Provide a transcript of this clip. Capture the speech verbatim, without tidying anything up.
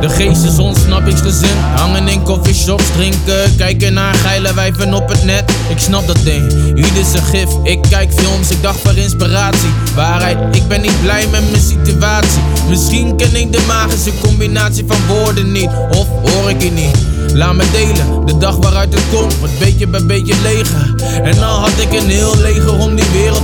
De geestjes ontsnap ik de zin. Hangen in coffeeshops, drinken, kijken naar geile wijven op het net. Ik snap dat ding, ieder zijn gif. Ik kijk films, ik dacht voor inspiratie. Waarheid, ik ben niet blij met mijn situatie. Misschien ken ik de magische combinatie van woorden niet, of hoor ik het niet. Laat me delen, de dag waaruit het komt, wordt beetje bij beetje leger. En al had ik een heel leger om die wereld